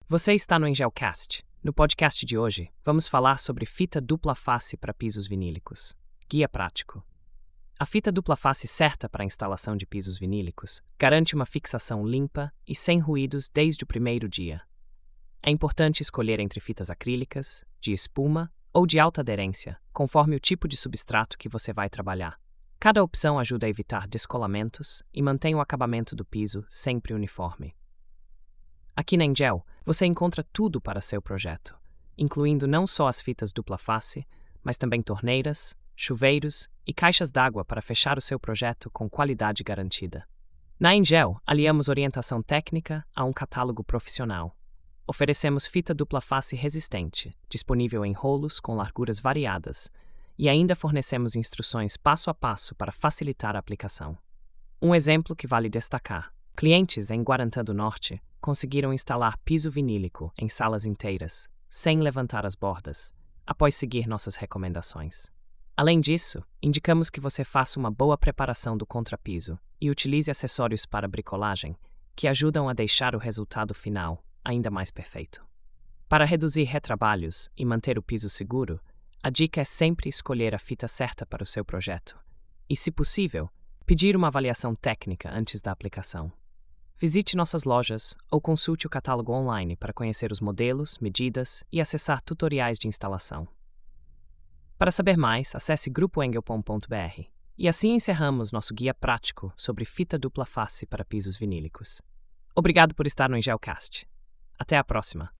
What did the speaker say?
Você está no Engelcast. No podcast de hoje, vamos falar sobre fita dupla face para pisos vinílicos. Guia prático. A fita dupla face certa para a instalação de pisos vinílicos garante uma fixação limpa e sem ruídos desde o primeiro dia. É importante escolher entre fitas acrílicas, de espuma ou de alta aderência, conforme o tipo de substrato que você vai trabalhar. Cada opção ajuda a evitar descolamentos e mantém o acabamento do piso sempre uniforme. Aqui na Engel, você encontra tudo para seu projeto, incluindo não só as fitas dupla face, mas também torneiras, chuveiros e caixas d'água para fechar o seu projeto com qualidade garantida. Na Engel, aliamos orientação técnica a um catálogo profissional. Oferecemos fita dupla face resistente, disponível em rolos com larguras variadas, e ainda fornecemos instruções passo a passo para facilitar a aplicação. Um exemplo que vale destacar: clientes em Guarantã do Norte conseguiram instalar piso vinílico em salas inteiras, sem levantar as bordas, após seguir nossas recomendações. Além disso, indicamos que você faça uma boa preparação do contrapiso e utilize acessórios para bricolagem, que ajudam a deixar o resultado final ainda mais perfeito. Para reduzir retrabalhos e manter o piso seguro, a dica é sempre escolher a fita certa para o seu projeto e, se possível, pedir uma avaliação técnica antes da aplicação. Visite nossas lojas ou consulte o catálogo online para conhecer os modelos, medidas e acessar tutoriais de instalação. Para saber mais, acesse grupoengel.br. E assim encerramos nosso guia prático sobre fita dupla face para pisos vinílicos. Obrigado por estar no Engelcast. Até a próxima!